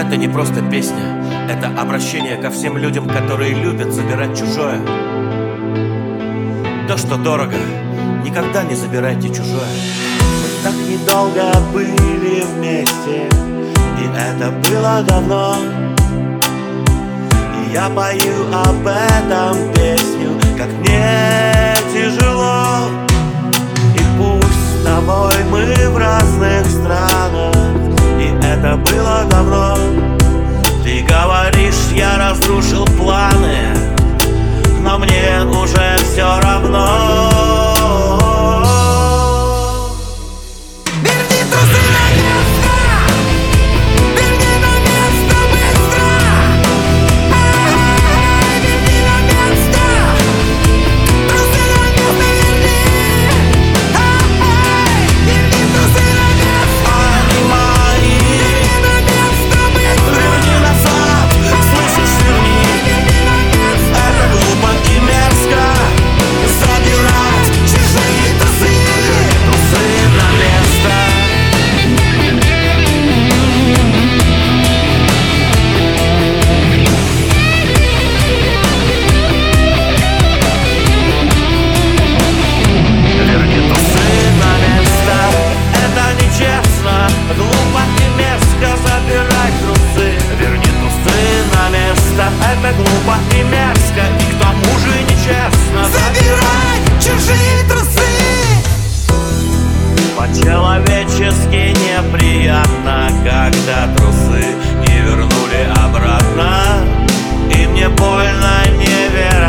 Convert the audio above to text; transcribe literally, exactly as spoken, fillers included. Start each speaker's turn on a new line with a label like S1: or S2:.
S1: Это не просто песня, это обращение ко всем людям, которые любят забирать чужое. То, что дорого, никогда не забирайте чужое.
S2: Мы так недолго были вместе, и это было давно. И я пою об этом песню, как мне тяжело. И пусть с тобой мы в разных странах, и это было давно. Ты говоришь, я разрушил планы, но мне уже все равно. Это глупо и мерзко, и к тому же нечестно
S3: забирать чужие трусы.
S2: По-человечески неприятно, когда трусы не вернули обратно. И мне больно невероятно.